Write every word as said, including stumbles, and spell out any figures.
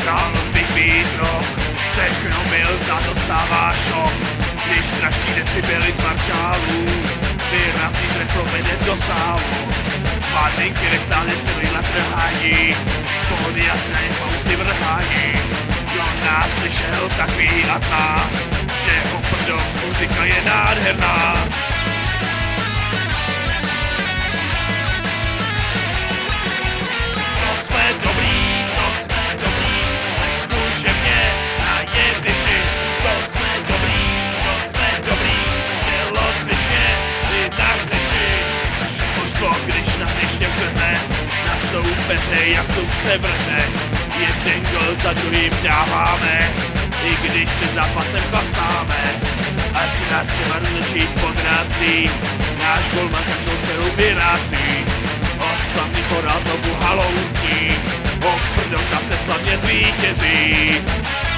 Přál bych být rok, technomil zná dostává šok. Když strašní decibely z maršálů vyrazí z povede do sálu. Pádejky nekstále se lidla trhání, pohody jasné pauzy vrhání. Kdo nás slyšel, tak ví a zná, že Hoprdox muzika je nádherná. To jsme dobrý, to jsme dobrý, zkušebně na jeviši. To jsme dobrý, to jsme dobrý, tělocvičně i tak hřeši. Naše mužstvo, když nás ještě vtrhne, na soupeře jak soud se vrhne. Jeden gol za druhým dáváme, i když před zápasem chlastáme. Ať nás třeba rozličit podrácí, náš golman každou celou vyrazí. Oslavný chorál znovu halou zní, Hoprdox zase slavně zvítězí.